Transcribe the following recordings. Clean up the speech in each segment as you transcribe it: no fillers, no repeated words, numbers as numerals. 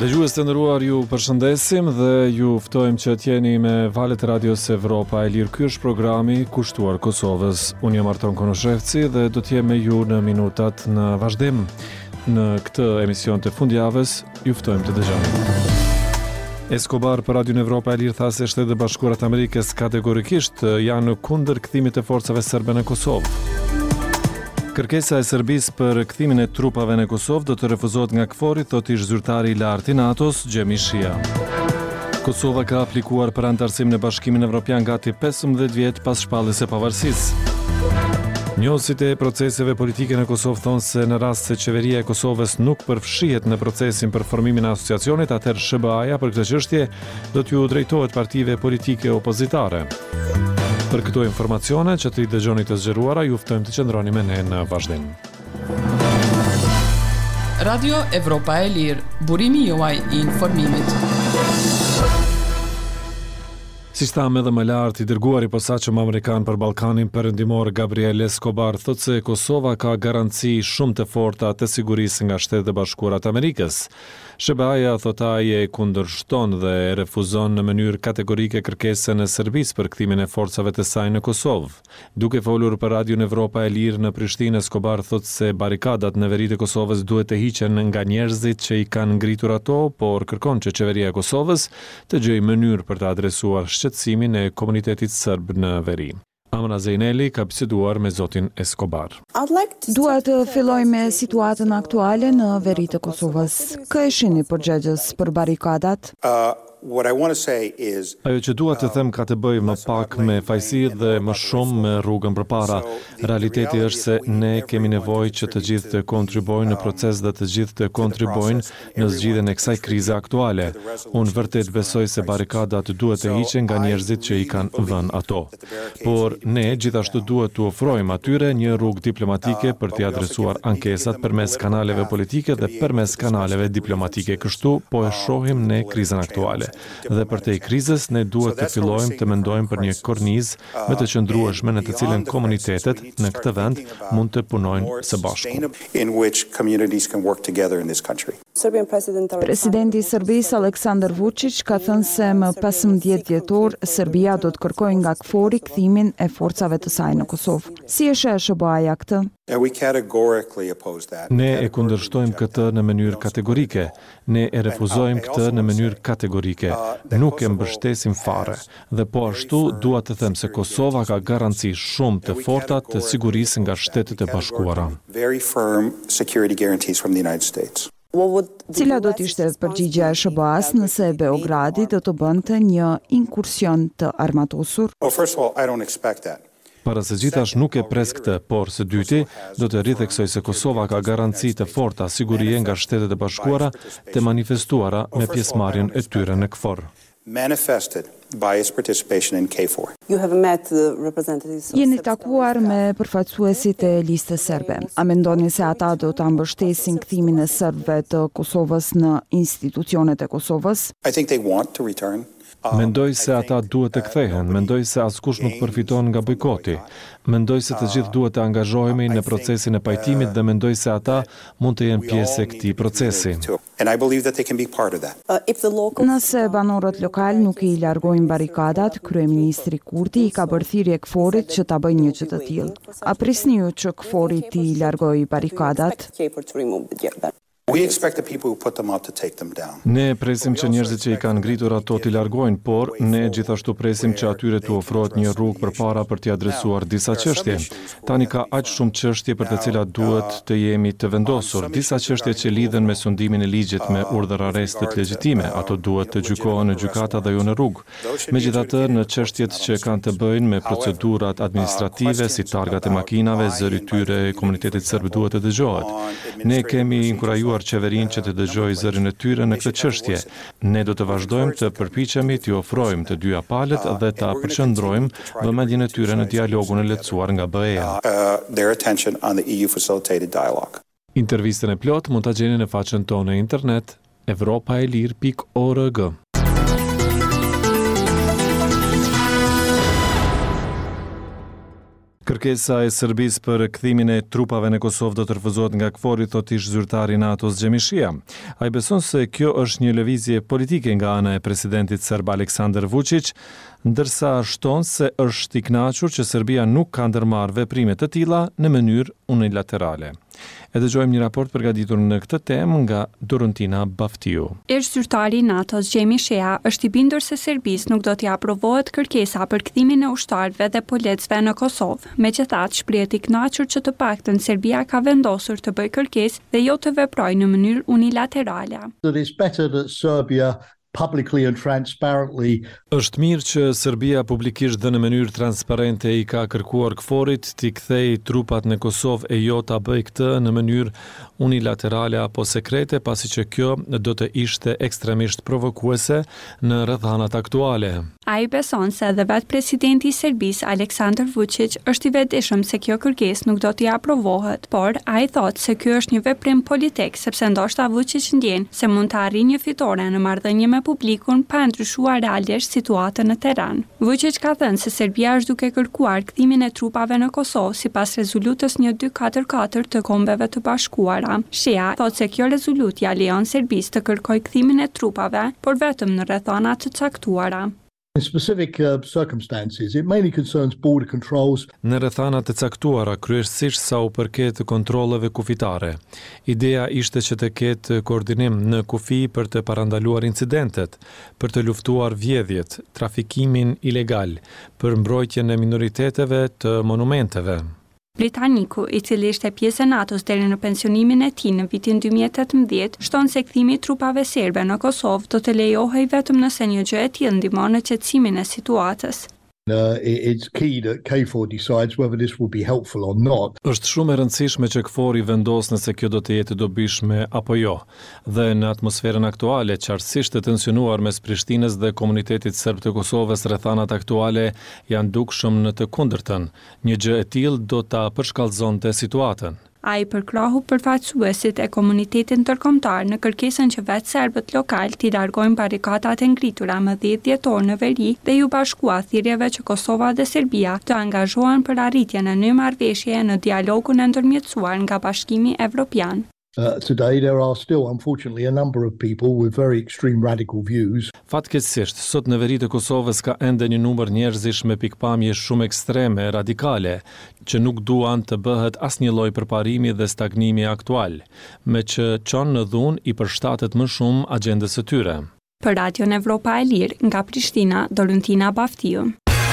Dëgjues të nderuar, ju përshëndesim dhe ju ftojmë që t'jeni me valët e Radios Evropa e Lirë. Ky është programi kushtuar Kosovës. Unë jam Arton Konoshevci dhe do t'jem me ju në minutat në vazhdim. Në këtë emision të fundjavës, ju ftojmë të dëgjoni. Escobar për Radion Evropa e Lirë tha se Shtetet e Bashkuara të Amerikës kategorikisht janë kundër kthimit të forcave serbe në Kosovë. Kërkesa e Serbisë për kthimin e trupave në Kosovë do të refuzohet nga KFOR-i, thotë ish zyrtari i lartë i NATO-s, Gjemi Shia. Kosova ka aplikuar për anëtarësim në Bashkimin Evropian gati 15 vjet pas shpalljes së pavarësisë. Njohësit e proceseve politike në Kosovë thonë se në rast se qeveria e Kosovës nuk përfshihet në procesin për formimin e asociacionit, atëherë SBA-ja për këtë çështje do t'ju drejtohet partive politike opozitare. Për këto informacione që të i dëgjoni të zgjeruara, ju ftojmë të qëndroni me ne në vazhdim. Radio Evropa e Lirë, burimi juaj i informimit. Si thamë edhe më lartë, i dërguari posaçëm amerikan për Ballkanin Perëndimor Gabriel Escobar thotë se Kosova ka garanci shumë të forta të sigurisë nga Shtetet e Bashkuara të Amerikës. SBA-ja, thotë ai, e kundërshton dhe e refuzon në mënyrë kategorike kërkesën e Serbisë për kthimin e forcave të saj në Kosovë. Duke folur për Radion Evropa e Lirë në Prishtinë, Escobar thotë se barikadat në veri të Kosovës duhet të hiqen nga njerëzit që i kanë ngritur ato, por kërkon që qeveria e Kosovës të gjejë mënyrë për të adresuar shqetësimin e komunitetit serb në veri. Amna Zejneli ka biseduar me zotin Escobar. Dua të filloj me situatën aktuale në veri të Kosovës. Kë e shihni përgjegjës për barikadat? Ajo që dua të them ka të bëjë më pak me fajsi dhe më shumë me rrugën përpara. Realiteti është se ne kemi nevojë që të gjithë të kontribuojnë në proces dhe të gjithë të kontribuojnë në zgjidhjen e kësaj krize aktuale. Unë vërtet besoj se barikadat duhet të hiqen nga njerëzit që i kanë vënë ato. Por ne gjithashtu duhet të ofrojmë atyre një rrugë diplomatike për t'i adresuar ankesat përmes kanaleve politike dhe përmes kanaleve diplomatike. Kështu po e shohim ne krizën aktuale. Dhe për te i krizës, ne duhet të fillojmë të mendojmë për një kornizë me të qëndrueshme në të cilën komunitetet në këtë vend mund të punojnë së bashku. Presidenti i Serbisë Aleksandar Vučić ka thënë se më 15 dhjetor Serbia do të kërkojë nga KFOR-i kthimin e forcave të saj në Kosovë. Si e sheh SBA-ja këtë? Ne e kundërshtojmë këtë në mënyrë kategorike. Ne e refuzojmë këtë në mënyrë kategorike. Nuk e mbështesim fare. Dhe po ashtu dua të them se Kosova ka garanci shumë të forta të sigurisë nga Shtetet e Bashkuara. Cila do të ishte përgjigjja e SBA-s nëse Beogradi do të bënte një inkursion të armatosur? Para se gjithash nuk e pres këtë, por së dyti do të ritheksoj se Kosova ka garanci të forta sigurie nga Shtetet e Bashkuara të manifestuara me pjesëmarrjen e tyre në KFOR. Jeni takuar me përfaqësuesit e listës serbe. A mendoni se ata do ta mbështesin kthimin e serbëve të Kosovës në institucionet e Kosovës? Mendoj se ata duhet të kthehen, mendoj se askush nuk përfiton nga bojkoti. Mendoj se të gjithë duhet të angazhohemi në procesin e pajtimit dhe mendoj se ata mund të jenë pjesë e këtij procesi. Nëse banorët lokal nuk i largojnë barikadat, kryeministri Kurti i ka bërë thirrje KFOR-it që ta bëjë një gjë të tillë. A prisni ju që KFOR-i t'i largojë barikadat? Ne presim që njerëzit që i kanë ngritur ato t'i largojnë, por ne gjithashtu presim që atyre t'u ofrohet një rrugë përpara për t'i adresuar disa çështje. Tani ka aq shumë çështje për të cilat duhet të jemi të vendosur. Disa çështje që lidhen me sundimin e ligjit me urdhër arrestit legjitime, ato duhet të gjykohen në gjykata dhe jo në rrugë. Megjithatë, në çështjet që kanë të bëjnë me procedurat administrative si targat e makinave, zëri tyre e komunitetit serb duhet të dëgjohet. Ne kemi inkurajuar qeverinë që të dëgjojë zërin e tyre në këtë çështje. Ne do të vazhdojmë të përpiqemi t'i ofrojmë të dyja palët dhe ta përqendrojmë vëmendjen e tyre në dialogun e lehtësuar nga BE-ja. Intervistën e plot mund ta gjeni në faqen tonë në internet evropaelir.org. Kërkesa e Serbisë për kthimin e trupave në Kosovë do të refuzohet nga KFOR-i, thot ish zyrtari i NATO-s Xhemishia. Ai beson se kjo është një lëvizje politike nga ana e presidentit serb Aleksandar Vučić, ndërsa shton se është i kënaqur që Serbia nuk ka ndërmarrë veprime të tilla në mënyrë unilaterale. E dëgjojmë një raport përgatitur në këtë temë nga Dorontina Baftiu. Ish zyrtari i NATO-s Xhemishia është i bindur se Serbisë nuk do t'i aprovohet kërkesa për kthimin e ushtarëve dhe policëve në Kosovë. Megjithatë, shprihet i kënaqur që të paktën Serbia ka vendosur të bëjë kërkesë dhe jo të veprojë në mënyrë unilaterale. It's better that Serbia publicly and transparently. Është mirë që Serbia publikisht dhe në mënyrë transparente i ka kërkuar KFOR-it t'i kthejë trupat në Kosovë e jo ta bëjë këtë në mënyrë unilaterale apo sekrete, pasi që kjo do të ishte ekstremisht provokuese në rrethanat aktuale. Ai beson se edhe vetë presidenti i Serbisë Aleksandar Vučić është i vetëdijshëm se kjo kërkesë nuk do t'i aprovohet, por ai thotë se ky është një veprim politik sepse ndoshta Vučić ndjen se mund të arrijë një fitore në marrëdhënie me publikun pa ndryshuar realisht situatën në terren. Vučić ka thënë se Serbia është duke kërkuar kthimin e trupave në Kosovë sipas rezolutës 1244 të Kombeve të Bashkuara. Shia thotë se kjo rezolutje lejon Serbisë të kërkojë kthimin e trupave, por vetëm në rrethana të caktuara. In specific circumstances, it mainly concerns border controls. Në rrethana të caktuara, kryesisht sa u përket kontrolleve kufitare. Ideja ishte që të ketë koordinim në kufi për të parandaluar incidentet, për të luftuar vjedhjet, trafikimin ilegal, për mbrojtjen e minoriteteve të monumenteve. Britaniku, i cili ishte pjesë e NATO-s deri në pensionimin e tij në vitin 2018, shton se kthimi i trupave serbe në Kosovë do të lejohej vetëm nëse një gjë e tillë ndihmon në qetësimin e situatës. It's key that KFOR decides whether this will be helpful or not. Është shumë e rëndësishme që KFOR-i vendos nëse kjo do të jetë e dobishme apo jo. Dhe në atmosferën aktuale, qartësisht e tensionuar mes Prishtinës dhe komunitetit serb të Kosovës, rrethanat aktuale janë dukshëm në të kundërtën. Një gjë e tillë do ta përshkallëzonte situatën. Ai përkrahu përfaqësuesit e komunitetit ndërkombëtar në kërkesën që vetë serbët lokal t'i largojnë barrikadat e ngritura më 10 dhjetor në veri dhe ju bashkua thirrjeve që Kosova dhe Serbia të angazhohen për arritjen e një marrëveshjeje në dialogun e ndërmjetësuar nga Bashkimi Evropian. Today there are still, unfortunately, a number of people with very extreme radical views. Fatkeqësisht, sot në veri të Kosovës ka ende një numër njerëzish me pikpamje shumë ekstreme, radikale, që nuk duan të bëhet asnjë lloj përparimi dhe stagnimi aktual, me që çon në dhunë i përshtatet më shumë agjendës së tyre. Për Radion Evropa e Lirë, nga Prishtina, Dorontina Baftiu.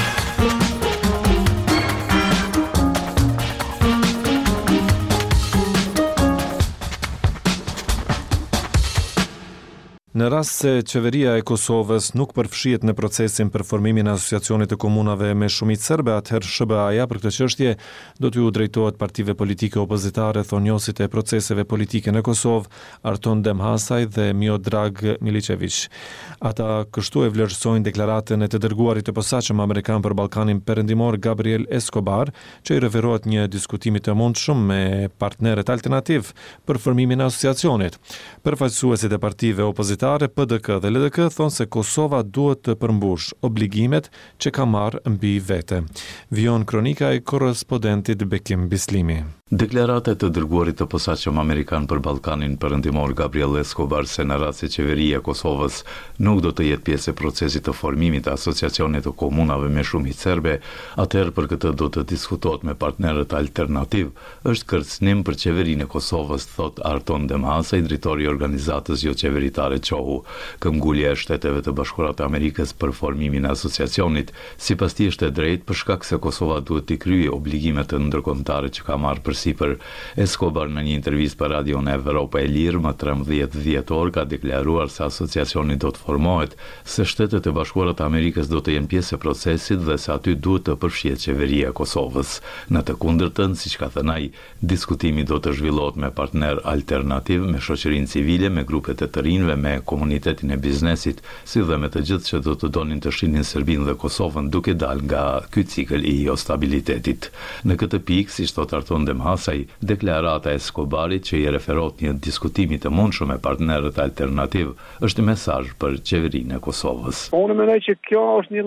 Në rast se qeveria e Kosovës nuk përfshihet në procesin për formimin e asociacionit të komunave me shumicë serbe, atëherë SBA-ja për këtë çështje do t'ju drejtohet partive politike opozitare, thonë njësit e proceseve politike në Kosovë, Arton Demhasaj dhe Miodrag Milicevic. Ata kështu e vlerësojnë deklaratën e të dërguarit të posaçëm amerikan për Ballkanin Perëndimor Gabriel Escobar, që i referohet një diskutimi të mundshëm me partnerët alternativ për formimin e asociacionit. Përfaqësuesit e partive opozitare PDK dhe LDK thonë se Kosova duhet të përmbush obligimet që ka marrë mbi vete. Vion kronika e korrespondentit Bekim Bislimi. Deklarata e të dërguarit të posaçëm amerikan për Ballkanin Perëndimor Gabriel Escobar se në rast se qeveria e Kosovës nuk do të jetë pjesë e procesit të formimit të asociacionit të komunave me shumicë serbe, atëherë për këtë do të diskutohet me partnerët alternativ, është kërcënim për qeverinë e Kosovës, thot Arton Demhasaj, drejtori i organizatës jo qeveritare QOHU. Këmbgulja e Shteteve të Bashkuara të Amerikës për formimin e asociacionit, sipas tij është e drejtë për shkak se Kosova duhet të kryejë obligimet e ndërkombëtare që ka marrë përsipër. Escobar në një intervistë për Radion Evropa e Lirë më 13 dhjetor ka deklaruar se asociacioni do të formohet, se Shtetet e Bashkuara të Amerikës do të jenë pjesë e procesit dhe se aty duhet të përfshihet qeveria e Kosovës. Në të kundërtën, siç ka thënë ai, diskutimi do të zhvillohet me partner alternativ, me shoqërinë civile, me grupet e të rinjve, me komunitetin e biznesit, si dhe me të gjithë që do të donin të shihnin Serbinë dhe Kosovën duke dalë nga ky cikël i jo stabilitetit. Në këtë pikë, siç thot Arton Demhasaj, deklarata e Escobarit që i referohet një diskutimi të mundshëm me partnerët alternativ është mesazh për qeverinë e Kosovës. Unë mendoj që kjo është një lloj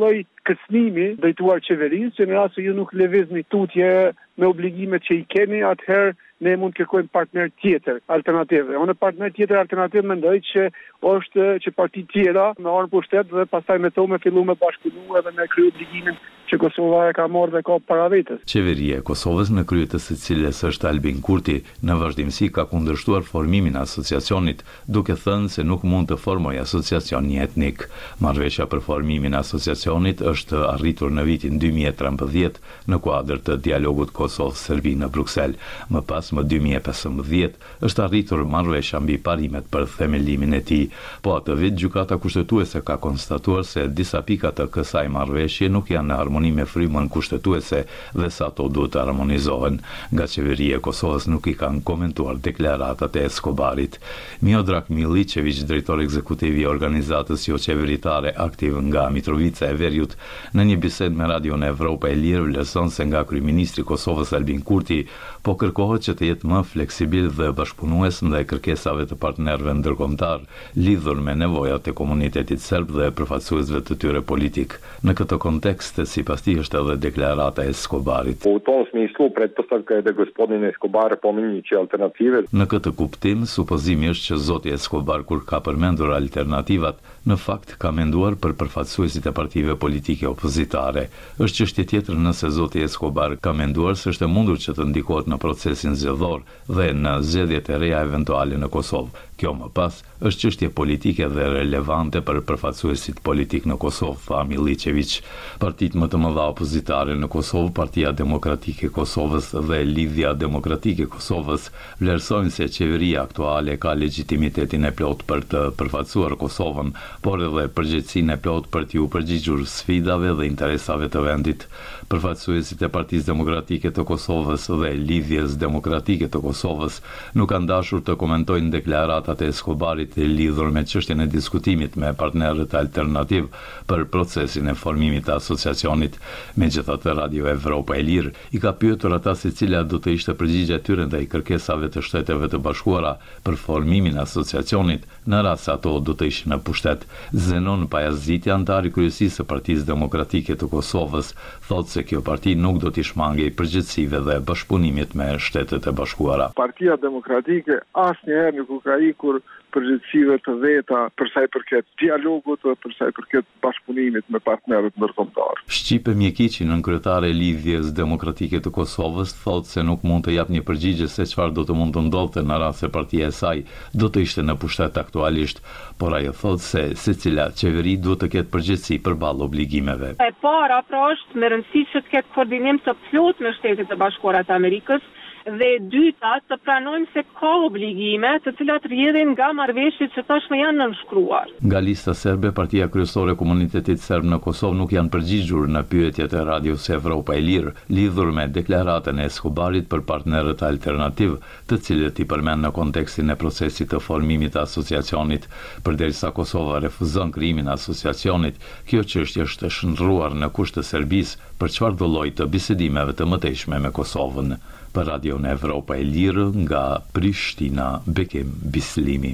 kërcënimi drejtuar qeverisë, që në rast se ju nuk lëvizni tutje me obligimet që i keni, atëherë ne mund të kërkojmë partner tjetër, alternativë. Unë partner tjetër alternativë mendoj që është që parti tjera me orën pushtet dhe pastaj me to me fillu me bashkëpunu edhe me krye obligimin që Kosova e ka marrë dhe ka para vetes. Qeveria e Kosovës, në krye të së cilës është Albin Kurti, në vazhdimsi ka kundërshtuar formimin e asociacionit, duke thënë se nuk mund të formojë asociacion një etnik. Marrëveshja për formimin e asociacionit është arritur në vitin 2013 në kuadër të dialogut Kosovë-Serbi në Bruksel. Më pas, më 2015, është arritur marrëveshja mbi parimet për themelimin e tij. Po atë vit gjykata kushtetuese ka konstatuar se disa pika të kësaj marrëveshje nuk janë në harmoni me frymën kushtetuese dhe sa ato duhet të harmonizohen. Nga qeveria e Kosovës nuk i kanë komentuar deklaratat e Escobarit. Miodrag Milicevic, drejtor ekzekutiv i organizatës jo qeveritare aktiv nga Mitrovica e Veriut, në një bisedë me Radion Evropa e Lirë vlerëson se nga kryeministri i Kosovës Albin Kurti po kërkohet që të jetë më fleksibil dhe bashkëpunues ndaj kërkesave të partnerëve ndërkombëtar lidhur me nevojat e komunitetit serb dhe përfaqësuesve të tyre politik. Në këtë kontekst, sipas tij është edhe deklarata e Escobarit. U tom smislu pretpostavka je da gospodin Escobar pominje që alternative. Në këtë kuptim, supozimi është që zoti Escobar kur ka përmendur alternativat, në fakt ka menduar për përfaqësuesit e partive politike opozitare. Është çështje tjetër nëse zoti Escobar ka menduar se është e mundur që të ndikohet në procesin zgjedhor dhe në zgjedhjet e reja eventuale në Kosovë. Kjo më pas është çështje politike dhe relevante për përfaqësuesit politik në Kosovë, tha Milicevic. Partitë më të mëdha opozitare në Kosovë, Partia Demokratike e Kosovës dhe Lidhja Demokratike e Kosovës, vlerësojnë se qeveria aktuale ka legitimitetin e plot për të përfaqësuar Kosovën, por edhe përgjegjësinë e plot për t'u përgjigjur sfidave dhe interesave të vendit. Përfaqësuesit e Partisë Demokratike të Kosovës dhe Lidhjes Demokratike të Kosovës nuk kanë dashur të komentojnë deklaratat e Escobarit e lidhur me çështjen e diskutimit me partnerët alternativ për procesin e formimit të asociacionit. Megjithatë, Radio Evropa e Lirë i ka pyetur ata se cila do të ishte përgjigjja e tyre ndaj kërkesave të Shteteve të Bashkuara për formimin e asociacionit në rast se ato do të ishin në pushtet. Zenon Pajaziti, antar i kryesisë së Partisë Demokratike të Kosovës, thotë se kjo parti nuk do t'i shmangej përgjegjësive dhe bashkëpunimit me Shtetet e Bashkuara. Partia Demokratike asnjëherë nuk ka ikur përgjegjësive të veta për sa i përket dialogut dhe për sa i përket bashkëpunimit me partnerët ndërkombëtar. Shqipe Mjekiçi, nënkryetare e Lidhjes Demokratike të Kosovës, thotë se nuk mund të jap një përgjigje se çfarë do të mund të ndodhte në rast se partia e saj do të ishte në pushtet aktualisht, por ajo thotë se secila qeveri duhet të ketë përgjegjësi përballë obligimeve. E para pra është me rëndësi që të ketë koordinim të plotë me Shtetet e Bashkuara të Amerikës, dhe e dyta të pranojmë se ka obligime të cilat rrjedhin nga marrëveshjet që tashmë janë nënshkruar. Nga lista serbe, Partia Kryesore e Komunitetit Serb në Kosovë nuk janë përgjigjur në pyetjet e Radios Evropa e Lirë lidhur me deklaratën e Escobarit për partnerët alternativ, të cilët i përmend në kontekstin e procesit të formimit të asociacionit. Përderisa Kosova refuzon krijimin e asociacionit, kjo çështje është shndruar në kusht të Serbisë për çfarëdo lloj të bisedimeve të mëtejshme me Kosovën. Për Radio në Evropa e Lirë nga Prishtina, Bekim Bislimi.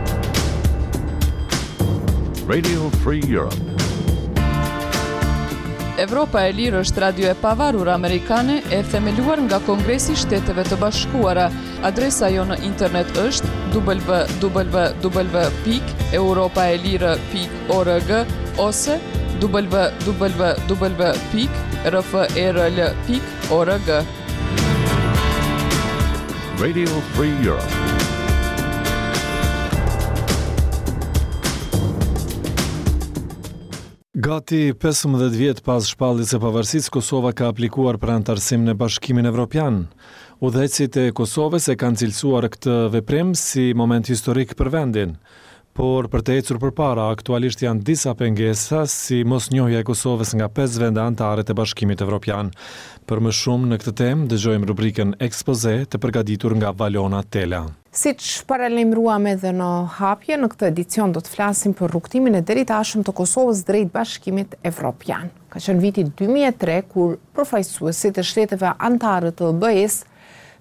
Radio Free Europe. Evropa e Lirë është radio e pavarur amerikane e themeluar nga Kongresi i Shteteve të Bashkuara. Adresa jo në internet është www.europaelire.org ose www.rfrl.org. Radio Free Europe. Gati 15 vjet pas shpalljes së pavarësisë, Kosova ka aplikuar për anëtarësim në Bashkimin Evropian. Udhëheqësit e Kosovës e kanë cilësuar këtë veprim si moment historik për vendin. Por për të ecur përpara, aktualisht janë disa pengesa si mosnjohja e Kosovës nga 5 vende anëtare të Bashkimit Evropian. Për më shumë në këtë temë, dëgjojmë rubrikën Ekspoze të përgatitur nga Valona Tela. Siç paralajmëruam edhe në hapje, në këtë edicion do të flasim për rrugtimin e deritashëm të Kosovës drejt Bashkimit Evropian. Ka qenë viti 2003 kur përfaqësuesit e shteteve anëtare të BE-s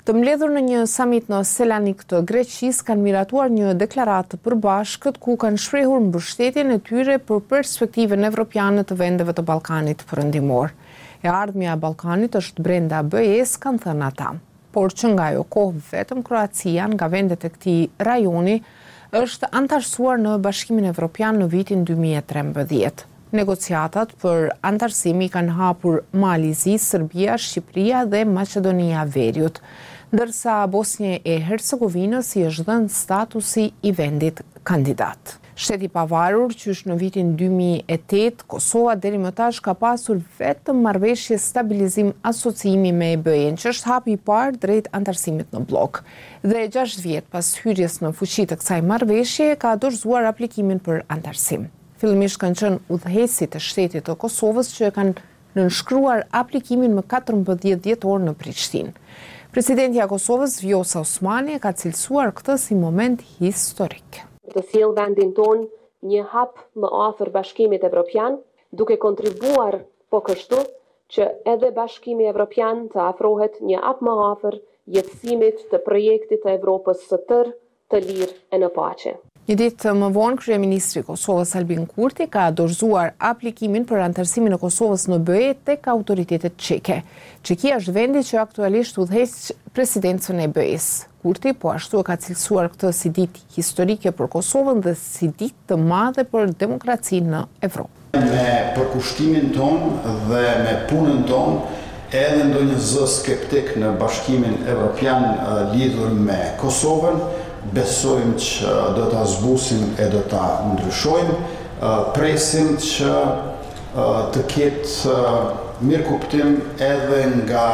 Të mbledhur në një summit në Selanik të Greqisë kanë miratuar një deklaratë të përbashkët ku kanë shprehur mbështetjen e tyre për perspektivën evropiane të vendeve të Ballkanit Perëndimor. E ardhmja e Ballkanit është brenda BE-s, kanë thënë ata. Por që nga ajo kohë vetëm Kroacia nga vendet e këtij rajoni është antarësuar në Bashkimin Evropian në vitin 2013. Negociatat për antarësimi kanë hapur Malizi, Serbia, Shqipëria dhe Maqedonia Veriut, ndërsa Bosnjë e Hercegovinës i është dhënë statusi i vendit kandidat. Shteti i pavarur, qysh në vitin 2008, Kosova deri më tash ka pasur vetëm marrëveshje stabilizim asociimi me EBE-n, që është hapi i parë drejt antarësimit në blok. Dhe 6 vjet pas hyrjes në fuqi të kësaj marrëveshje ka dorëzuar aplikimin për antarësim. Fillimisht kanë qenë udhëheqësit e shtetit të Kosovës që kanë nënshkruar aplikimin më 14 dhjetor në Prishtinë. Presidentja e Kosovës, Vjosa Osmani, ka cilësuar këtë si moment historik. Të sjell vendin ton një hap më afër Bashkimit Evropian, duke kontribuar po kështu që edhe Bashkimi Evropian të afrohet një hap më afër jetësimit të projektit të Evropës së tërë, të lirë e në paqe. Një ditë më vonë, kryeministri i Kosovës Albin Kurti ka dorëzuar aplikimin për antarësimin e Kosovës në BE tek autoritetet çeke. Çekia është vendi që aktualisht udhëheq presidencën e BE-s. Kurti po ashtu e ka cilësuar këtë si ditë historike për Kosovën dhe si ditë të madhe për demokracinë në Evropë. Me përkushtimin ton dhe me punën ton, edhe ndonjë zë skeptik në Bashkimin Evropian lidhur me Kosovën, besojmë që do ta zbusim e do ta ndryshojmë, presim që të ketë mirëkuptim edhe nga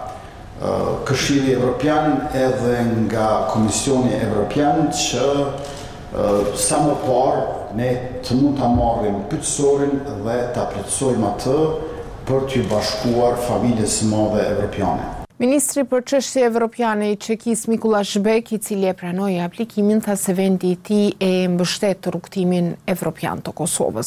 Këshilli Evropian, edhe nga Komisioni Evropian që sa më parë ne të mund ta marrim pyetësorin dhe ta plotësojmë atë për të bashkuar familjes së madhe evropiane. Ministri për çështje evropiane i Çekisë Mikuláš Bek, i cili e pranoi aplikimin, tha se vendi i tij e mbështet rrugtimin evropian të Kosovës.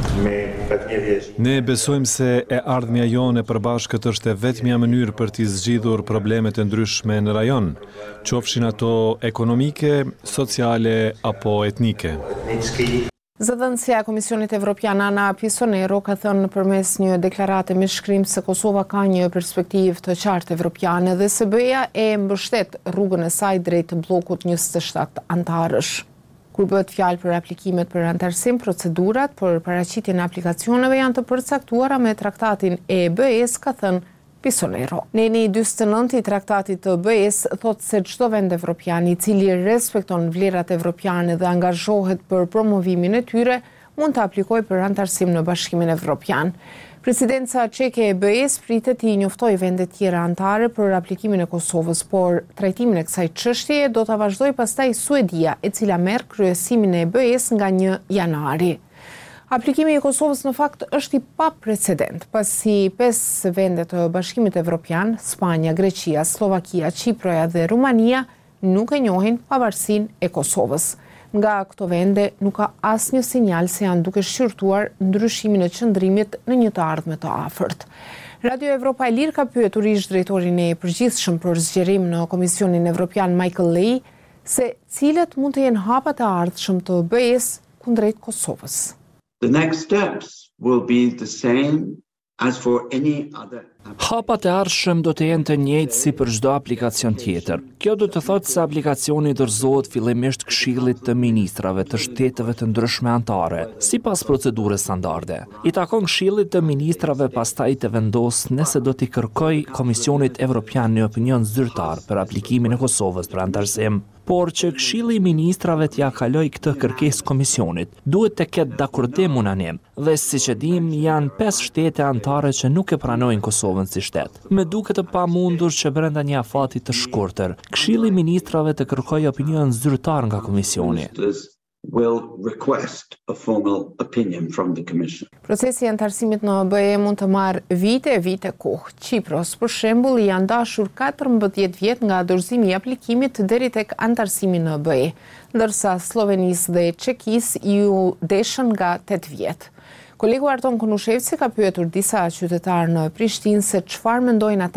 Ne besojmë se e ardhmja jone përbashkët është e vetmja mënyrë për t'i zgjidhur problemet e ndryshme në rajon, qofshin ato ekonomike, sociale apo etnike. Zëdhënësia e Komisionit Evropian Ana Pisonero ka thënë nëpërmes një deklarate me shkrim se Kosova ka një perspektivë të qartë evropiane dhe se BE-ja e mbështet rrugën e saj drejt bllokut 27 antarësh. Kur bëhet fjalë për aplikimet për antarësim, procedurat për paraqitjen e aplikacioneve janë të përcaktuara me traktatin e BE-s, ka thënë Pisonero. Neni 49 i traktatit të BE-s thotë se çdo vend evropian i cili respekton vlerat evropiane dhe angazhohet për promovimin e tyre mund të aplikojë për antarësim në Bashkimin Evropian. Presidenca çeke e BE-s pritet i njoftojë vende tjera anëtare për aplikimin e Kosovës, por trajtimin e kësaj çështjeje do ta vazhdojë pastaj Suedia, e cila merr kryesimin e BE-s nga 1 janari. Aplikimi i Kosovës në fakt është i paprecedent, pasi 5 vende të Bashkimit Evropian, Spanja, Greqia, Slovakia, Çiproja dhe Rumania nuk e njohin pavarësinë e Kosovës. Nga këto vende nuk ka asnjë sinjal se janë duke shqyrtuar ndryshimin e qëndrimit në një të ardhme të afërt. Radio Evropa e Lirë ka pyetur ish drejtorin e përgjithshëm për zgjerim në Komisionin Evropian Michael Ley se cilat mund të jenë hapat e ardhshëm të BE-s kundrejt Kosovës. The next steps will be the same as for any other. Hapat e ardhshëm do të jenë të njëjtë si për çdo aplikacion tjetër. Kjo do të thotë se aplikacioni dorëzohet fillimisht Këshillit të Ministrave të shteteve të ndryshme anëtare, sipas procedurës standarde. I takon Këshillit të Ministrave pastaj të vendosë nëse do t'i kërkojë Komisionit Evropian një opinion zyrtar për aplikimin e Kosovës për antarësim. Por që Këshilli i Ministrave t'ja kaloj këtë kërkesë Komisionit, duhet të ketë dakordim unanim, dhe siç e dim janë 5 shtete anëtare që nuk e pranojnë Kosovën si shtet. Me duket të pamundur që brenda një afati të shkurtër, Këshilli i Ministrave të kërkojë opinion zyrtar nga Komisioni. Will request a formal opinion from the Commission. Procesi i antarësimit në BE mund të marrë vite kohë. Çipros, për shembull, janë dashur 14 vjet nga dorëzimi i aplikimit deri tek antarësimi në BE, ndërsa Slovenisë dhe Çekisë ju deshën nga 8 vjet. Kolegu Arton Konushevci ka pyetur disa qytetarë në Prishtinë se çfarë mendojnë ata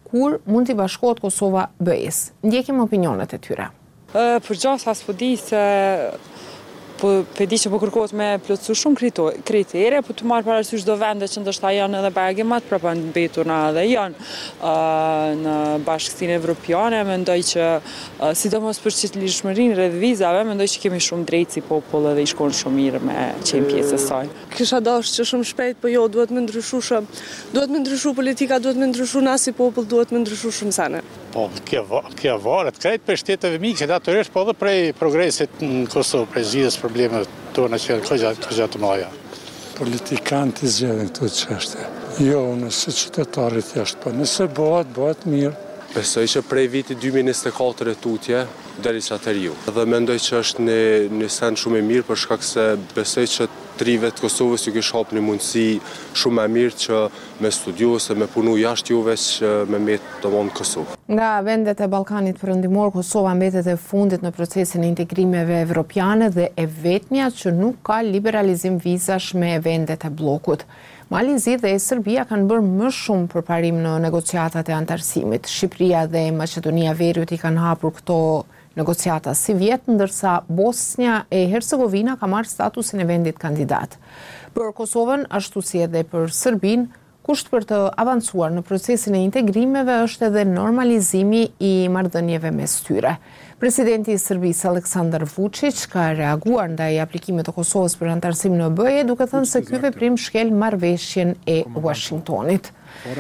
kur mund t'i bashkohet Kosova BE-s. Ndjekim opinionet e tyre. Për gjasa s'po di se po di që po kërkohet me plotësu shumë kritere, po të marrë parasysh do vende që ndoshta janë edhe bagimat, prapa mbetura edhe janë në Bashkësinë Evropiane, mendoj që sidomos për qëllishmërinë rreth vizave, mendoj që kemi shumë drejtë si popull edhe i shkon shumë mirë me qenë pjesë e saj. Kisha dashur që shumë shpejt, po jo, duhet me ndryshu politika, duhet me ndryshu na si popull, duhet me ndryshu shumë sene. Po, kjo varet krejt për shteteve mike, natyrisht po edhe prej progresit në Kosovë, prej zgjidhjes problemet tona që janë këgja të mëdha. Politikanët i zgjedhin këto çështje. Jo, nëse qytetarit jashtë, po nëse bëhet mirë. Besoj që prej viti 2024 e tutje, derisa të riu. Dhe mendoj që është një send shumë e mirë për shkak se besoj që trive të Kosovës ju kish hap një mundësi shumë e mirë që me studiu ose me punu jashtë juve që me metë të në Kosovë. Nga vendet e Ballkanit Perëndimor, Kosova mbetet e fundit në procesin e integrimeve evropiane dhe e vetmja që nuk ka liberalizim vizash me vendet e bllokut. Malizi dhe Serbia kanë bërë më shumë përparim në negociatat e antarësimit. Shqipëria dhe Maqedonia Veriut i kanë hapur këto negociata si vjetë, ndërsa Bosnia e Hercegovina ka marrë statusin e vendit kandidat. Për Kosovën, ashtu si edhe për Serbinë, kusht për të avancuar në procesin e integrimeve është edhe normalizimi i marrëdhënieve mes tyre. Presidenti i Serbisë Aleksandar Vučić ka reaguar ndaj aplikimit të Kosovës për antarësim në BE, duke thënë se ky veprim shkel marrëveshjen e Washingtonit.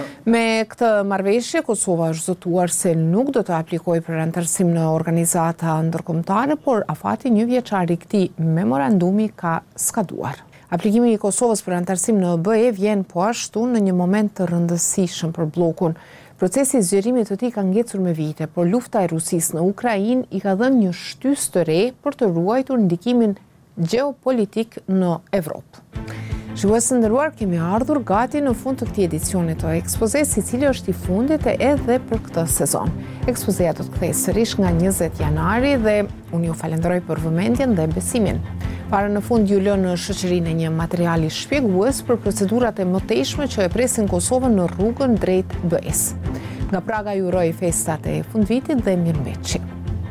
Me këtë marrëveshje, Kosova është zotuar se nuk do të aplikojë për antarësim në organizata ndërkombëtare, por afati një vjeçar i këtij memorandumi ka skaduar. Aplikimi i Kosovës për antarësim në BE vjen po ashtu në një moment të rëndësishëm për bllokun. Procesi i zgjerimit të tij ka ngecur me vite, por lufta e Rusisë në Ukrainë i ka dhënë një shtysë të re për të ruajtur ndikimin gjeopolitik në Evropë. Shikues të nderuar, kemi ardhur gati në fund të këtij edicioni të ekspozes, i cili është i fundit edhe për këtë sezon. Ekspozea do të kthehej sërish nga 20 janari dhe unë ju falenderoj për vëmendjen dhe besimin. Para në fund ju lë në shoqërinë e një materiali shpjegues për procedurat e mëtejshme që e presin Kosovën në rrugën drejt BE-s. Nga Praga ju uroj festat e fundvitit dhe mirëmbëjtje.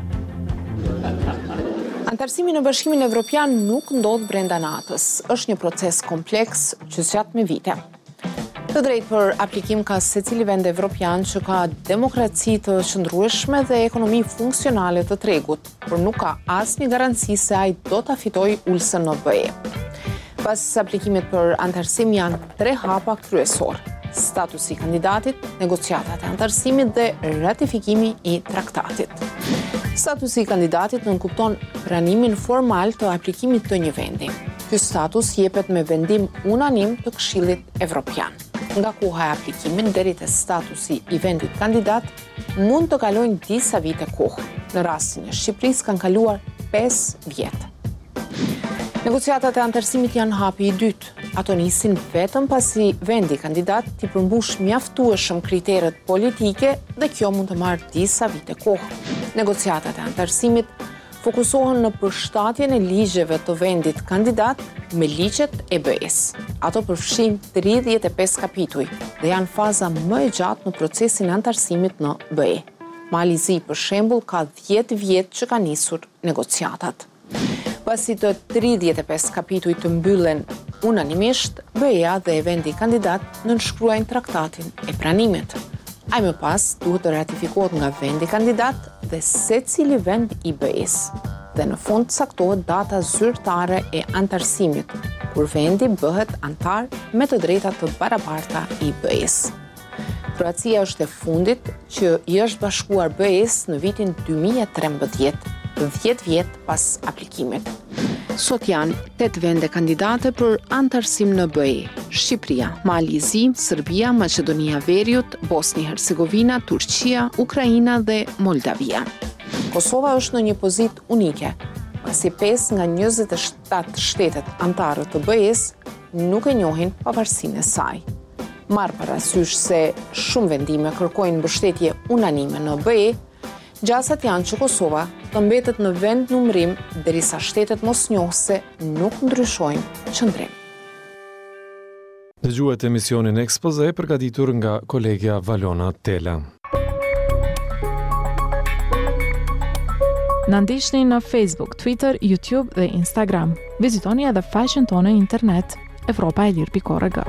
Antarësimi në Bashkimin Evropian nuk ndodh brenda natës. Është një proces kompleks që zgjat me vite. Të drejtë për aplikim ka secili vend evropian që ka demokraci të qëndrueshme dhe ekonomi funksionale të tregut, por nuk ka asnjë garanci se ai do ta fitojë ulsën në BE. Pas aplikimit për antarësim janë 3 hapa kryesor: statusi i kandidatit, negociatat e antarësimit dhe ratifikimi i traktatit. Statusi i kandidatit nënkupton pranimin formal të aplikimit të një vendi. Ky status jepet me vendim unanim të Këshillit Evropian. Nga koha e aplikimit deri te statusi i vendit kandidat mund të kalojnë disa vite kohë. Në rastin e Shqipërisë kanë kaluar 5 vjet. Negociatat e antarësimit janë hapi i dytë. Ato nisin vetëm pasi vendi kandidat t'i përmbush mjaftueshëm kriteret politike dhe kjo mund të marrë disa vite kohë. Negociatat e antarësimit fokusohen në përshtatjen e ligjeve të vendit kandidat me ligjet e BE-s. Ato përfshin 35 kapituj dhe janë faza më e gjatë në procesin e antarësimit në BE. Malizi, për shembull, ka 10 vjet që ka nisur negociatat. Pasi të 35 kapituj të mbyllen unanimisht, BE-a dhe vendi kandidat nënshkruajnë traktatin e pranimit. Ai më pas duhet të ratifikohet nga vendi kandidat dhe secili vend i BE-s. Dhe në fund saktohet data zyrtare e antarësimit, kur vendi bëhet antar me të drejtat të barabarta i BE-s. Kroacia është e fundit që i është bashkuar BE-s në vitin 2013, 10 vjet pas aplikimit. Sot janë 8 vende kandidate për antarësim në BE: Shqipëria, Mali-Zi, Serbia, Maqedonia Veriut, Bosni-Hercegovina, Turqia, Ukraina dhe Moldavia. Kosova është në një pozitë unike, pasi 5 nga 27 shtetet antarë të BE-s nuk e njohin pavarësinë e saj. Marr parasysh se shumë vendime kërkojnë mbështetje unanime në BE, gjasat janë që Kosova të mbetet në vend numërim derisa shtetet mosnjohëse nuk ndryshojnë qëndrim. Dëgjuat emisionin Ekspoze përgatitur nga kolegja Valona Tela. Na ndiqni në Facebook, Twitter, YouTube dhe Instagram. Vizitoni edhe faqen tonë internet evropaelir.org.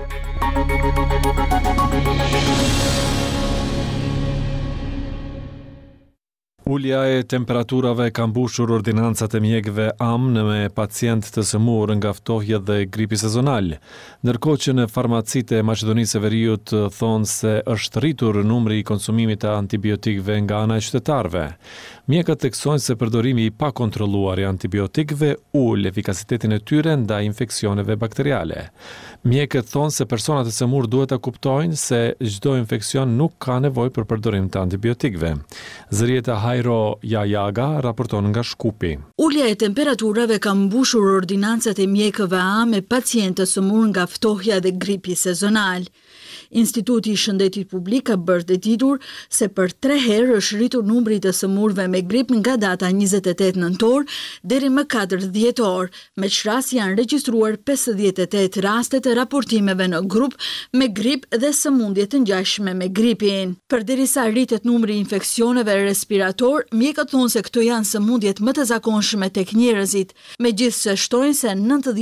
Ulja e temperaturave ka mbushur ordinancat e mjekëve amnë me pacient të sëmurë nga ftohja dhe gripi sezonal, ndërkohë që në farmacitë e Maqedonisë së Veriut thonë se është rritur numri i konsumimit të antibiotikëve nga ana e qytetarëve. Mjekët theksojnë se përdorimi i pakontrolluar i antibiotikëve ul efikasitetin e tyre ndaj infeksioneve bakteriale. Mjekët thonë se personat e sëmurë duhet të kuptojnë se çdo infeksion nuk ka nevojë për përdorim të antibiotikëve. Zërieta Hajro Jajaga raporton nga Shkupi. Ulja e temperaturave ka mbushur ordinancat e mjekëve me pacientë të sëmurë nga ftohja dhe gripi sezonal. Instituti i Shëndetit Publik ka bërë të ditur se për 3 herë është rritur numri të sëmurëve me grip nga data 28 nëntor deri më 4 dhjetor, me çras janë regjistruar 58 raste të raportimeve në grup me grip dhe sëmundje të ngjashme me gripin. Përderisa rritet numri i infeksioneve respirator, mjekët thonë se këto janë sëmundjet më të zakonshme tek njerëzit, megjithse shtojnë se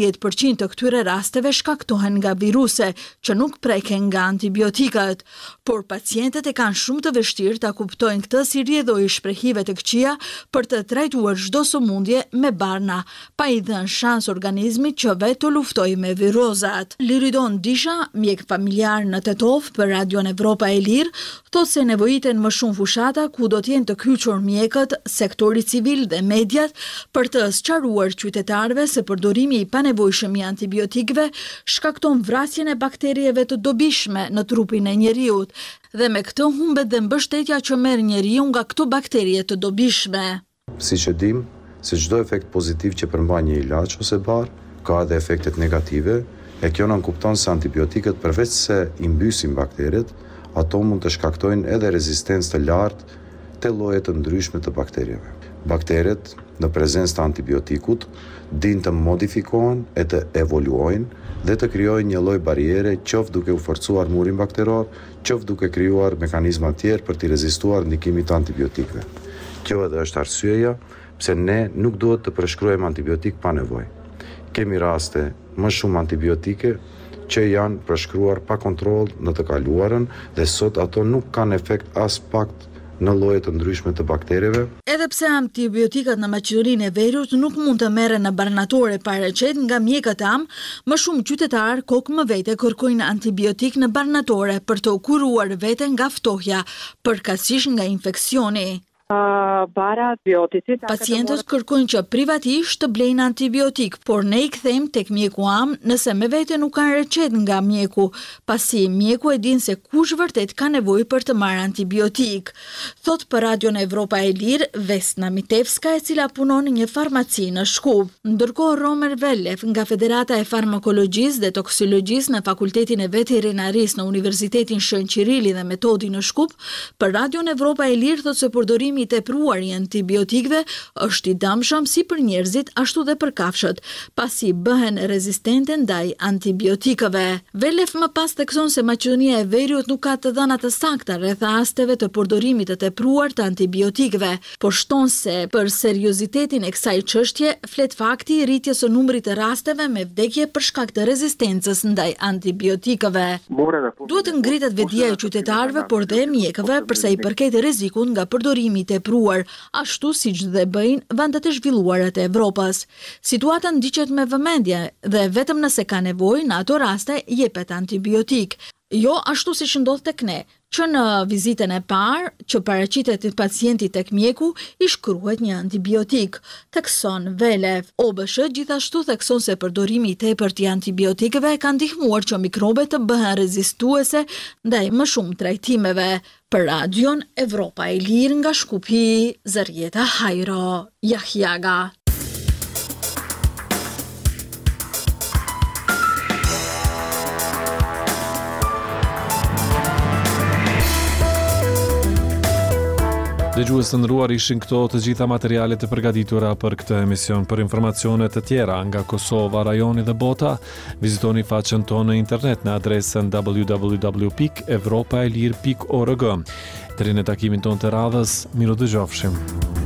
90% të këtyre rasteve shkaktohen nga viruse që nuk preken nga antibiotikat, por pacientët e kanë shumë të vështirë ta kuptojnë këtë si rrjedhojë shprehive të këqija për të trajtuar çdo sëmundje me barna, pa i dhënë shans organizmit që vetë të luftojë me virozat. Liridon Disha, mjek familjar në Tetov për Radion Evropa e Lirë, thotë se nevojiten më shumë fushata ku do të jenë të kyçur mjekët, sektori civil dhe mediat për të sqaruar qytetarëve se përdorimi i panevojshëm i antibiotikëve shkakton vrasjen e bakterieve të dobishme në trupin e njeriut dhe me këtë humbet dhe mbështetja që merr njeriu nga këto bakterie të dobishme. Siç e dim, se çdo efekt pozitiv që përmban një ilaç ose bar, ka edhe efektet negative, e kjo nënkupton se antibiotikët përveç se i mbysin bakteret, ato mund të shkaktojnë edhe rezistencë të lartë te lloje të ndryshme të bakterieve. Bakteret në prezencë të antibiotikut dinë të modifikohen e të evoluojnë dhe të krijojnë një lloj bariere, qoftë duke u forcuar murin bakteror, qoftë duke krijuar mekanizma tjerë për të rezistuar ndikimit të antibiotikëve. Kjo edhe është arsyeja pse ne nuk duhet të përshkruajmë antibiotik pa nevojë. Kemi raste më shumë antibiotike që janë përshkruar pa kontroll në të kaluarën dhe sot ato nuk kanë efekt as pak në lloje të ndryshme të baktereve. Edhe pse antibiotikat në Maqedoninë e Veriut nuk mund të merren në barnatore pa recetë nga mjekët am, më shumë qytetarë kokë më vete kërkojnë antibiotik në barnatore për të u kuruar veten nga ftohja, përkatësisht nga infeksioni. Pacientët kërkojnë që privatisht të blejnë antibiotik, por ne i kthejmë tek mjeku am nëse me vete nuk kanë recetë nga mjeku, pasi mjeku e din se kush vërtet ka nevojë për të marrë antibiotik. Thot për Radion Evropa e Lirë Vesna Mitevska, e cila punon në një farmaci në Shkup. Ndërkohë Romer Vellev nga Federata e Farmakologjisë dhe Toksilogjisë në Fakultetin e Veterinarisë në Universitetin Shën Qirili dhe Metodi në Shkup, për Radion Evropa e Lirë thotë se përdorimi i tepruar i antibiotikëve është i dëmshëm si për njerëzit ashtu dhe për kafshët, pasi bëhen rezistente ndaj antibiotikëve. Velef më pas thekson se Maqedonia e Veriut nuk ka të dhëna të sakta rreth rasteve të përdorimit të tepruar të antibiotikëve, por shton se për seriozitetin e kësaj çështje flet fakti i rritjes së numrit të rasteve me vdekje për shkak të rezistencës ndaj antibiotikëve. Duhet të ngritet vetdia e qytetarëve, por dhe mjekëve përsa i përket rrezikut nga përdorimi tepruar, ashtu siç dhe bëjnë vendet e zhvilluara të Evropës. Situata ndiqet me vëmendje dhe vetëm nëse ka nevojë në ato raste jepet antibiotik. Jo ashtu siç ndodh tek ne, që në vizitën e parë që paraqitet pacienti tek mjeku i shkruhet një antibiotik, thekson Velev. OBSH gjithashtu thekson se përdorimi i tepërt i antibiotikëve ka ndihmuar që mikrobet të bëhen rezistuese ndaj më shumë trajtimeve. Për Radion Evropa e Lirë nga Shkupi, Zërieta Hajro Jahjaga. Dëgjues të nderuar, ishin këto të gjitha materialet e përgatitura për këtë emision. Për informacione të tjera nga Kosova, rajoni dhe bota, vizitoni faqen tonë në internet në adresën www.evropaelir.org. Deri në takimin tonë të radhës, miru dëgjofshim.